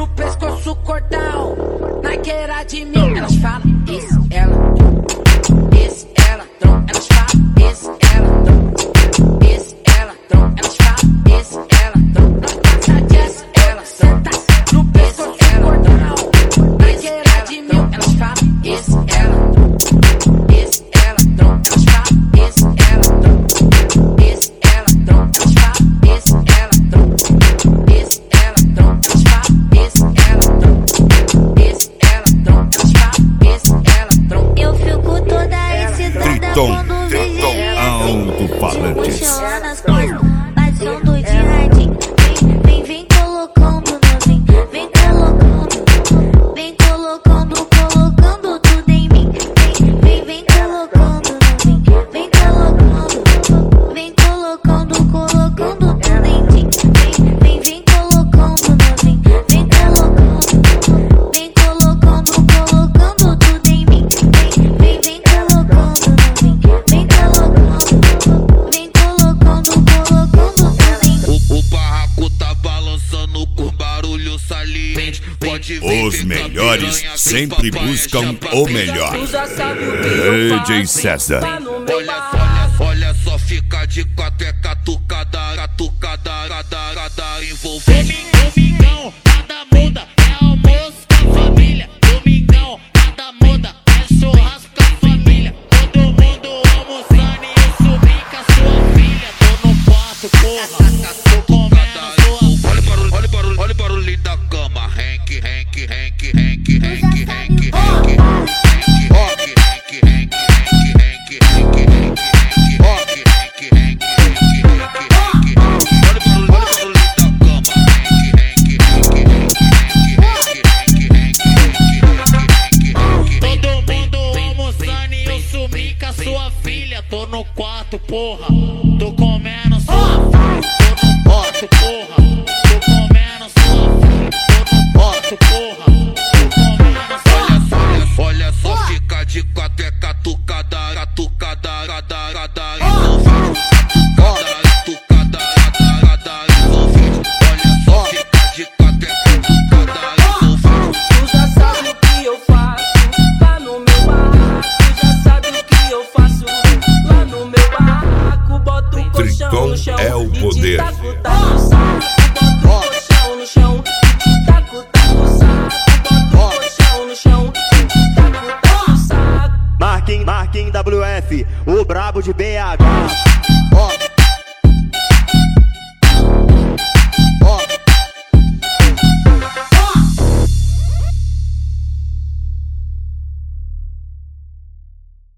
no pescoço cordão. Na queira de mim, elas falam, esse ela, esse ela, elas falam, esse ela, esse ela, elas falam, esse ela, não passa disso, ela senta no pescoço cordão. Na queira de mim, elas falam, esse ela, esse ela, elas falam, esse ela, esse ela, elas falam, esse ela, esse ela, elas falam, esse ela, esse ela, elas falam, esse ela. Eu fico toda excitada quando vejo alto-falantes. mochila nas costas, batendo de radinho. Vem colocando novinho, vem colocando tudo em mim. Vem colocando novinho, vem colocando tudo em ti. Vem colocando novinho, vem colocando tudo em mim. Vem colocando novinho, vem colocando tudo em mim. O barraco tá balançando com barulho saliente. Pode ver. Os melhores sempre buscam o melhor. DJ César. Olha só, fica de quatro, é catucada